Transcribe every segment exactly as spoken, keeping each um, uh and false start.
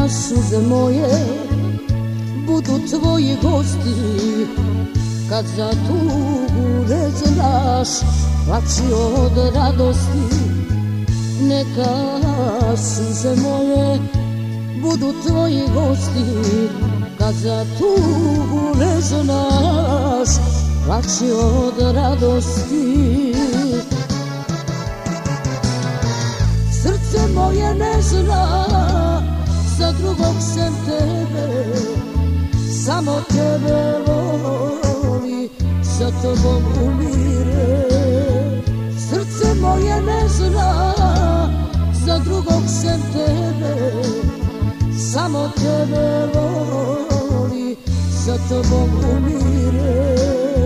suze moje budu tvoji gosti, kad za tugu ne znaš plači od radosti. Neka suze moje budu tvoji gosti, kad za tugu ne znaš plači od radosti. Srce moje ne zna za drugog sem tebe, samo tebe voli, sa tobom umire. Srce moje ne zna za drugog sem tebe, samo tebe voli, sa tobom umire.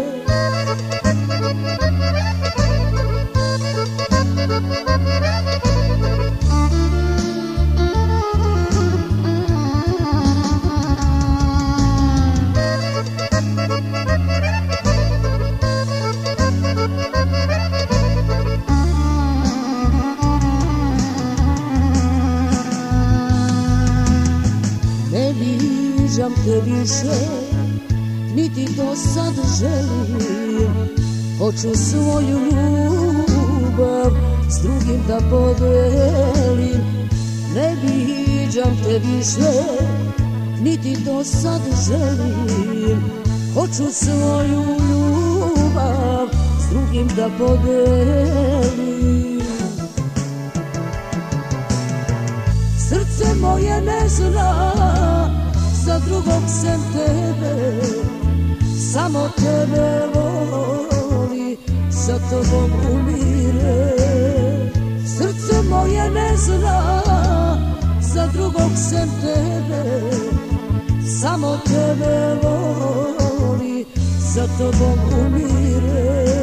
Viđam te više, niti to sad želim. Hoću svoju ljubav s drugim da podelim. Ne viđam te više, niti to sad želim. Hoću svoju ljubav s drugim da podelim. Srce moje ne zna za drugog sem tebe, samo tebe voli, sa tobom umire. Srce moje ne zna za drugog sem tebe, samo tebe voli, sa tobom umire.